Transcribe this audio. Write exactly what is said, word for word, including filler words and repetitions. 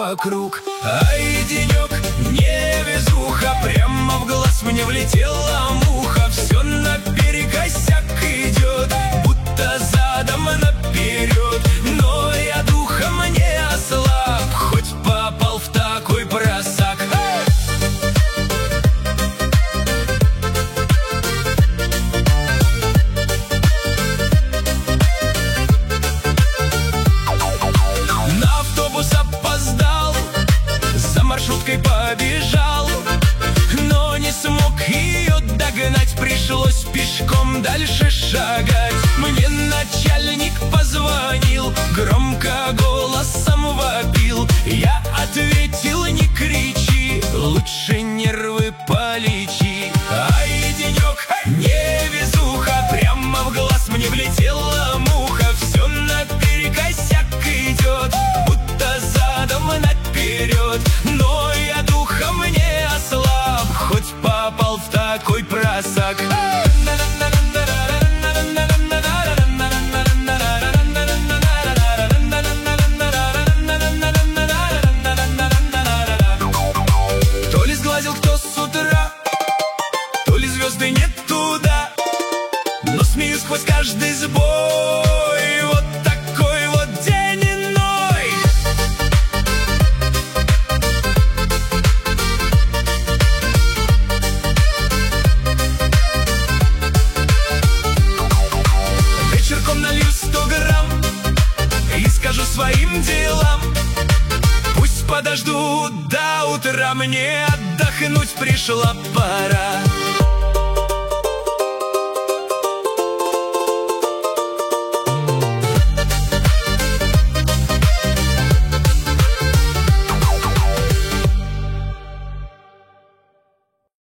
вокруг. Ай, денек, невезуха, прямо в глаз мне влетела муха. Все наперекосяк идет, будто задом наперед. Но я духом не ослаб, хоть попал в такой просак. На автобус опоздал, за маршруткой побежал, но не смог ее догнать, пришлось пешком дальше шагать. Мне начальник позвонил, громко голосом вопил. Я ответил: не кричи, лучше нервы полечи. Ай, денек, невезуха, прямо в глаз мне влетела муха. Все наперекосяк идет, будто задом наперед. Но я духом не ослаб, хоть попал в такой просак. То ли сглазил кто с утра, то ли звезды не туда, но смеюсь сквозь каждый сбой. Вот такой вот день иной. Вечерком налью сто грамм и скажу своим делам: пусть подождут до утра, мне отдохнуть пришла пора.